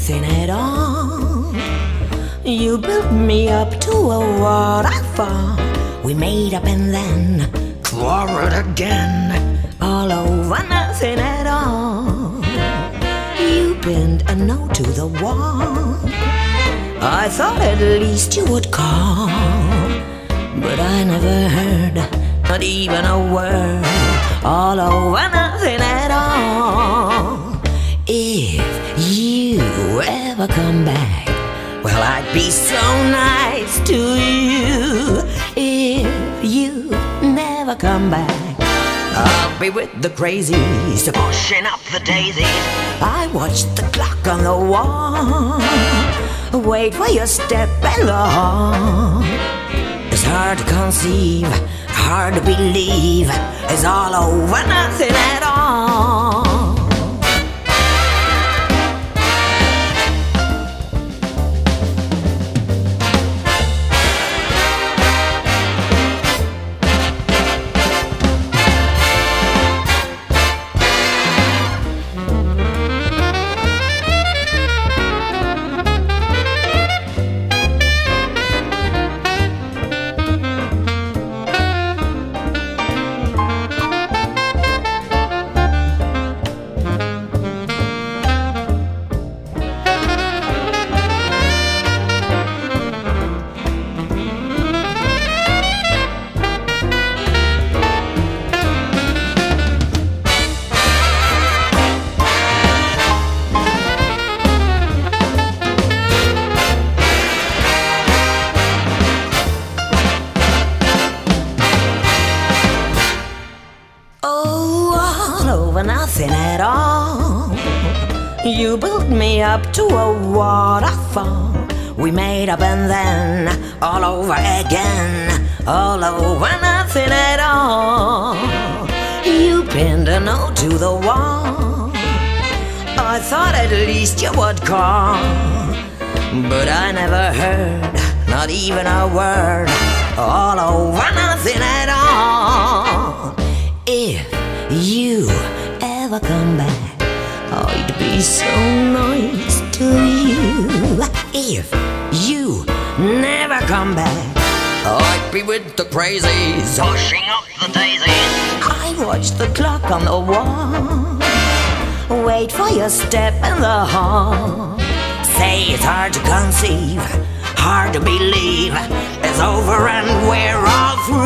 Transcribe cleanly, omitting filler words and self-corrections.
nothing at all. You built me up to a waterfall. We made up and then quarreled again, all over nothing at all. You pinned a note to the wall. I thought at least you would call, but I never heard, not even a word, all over nothing at all. If you ever come back, well, I'd be so nice to you. If you never come back, I'll be with the crazies, pushing up the daisies. I watch the clock on the wall, wait for your step in the hall. It's hard to conceive, hard to believe, it's all over nothing at all. Nothing at all. You built me up to a waterfall. We made up and then all over again, all over nothing at all. You pinned a note to the wall. I thought at least you would call, but I never heard, not even a word, all over nothing at all. If you ever come back, I'd be so nice to you. If you never come back, I'd be with the crazies, pushing up the daisies. I watch the clock on the wall, wait for your step in the hall. Say it's hard to conceive, hard to believe, it's over and we're all through.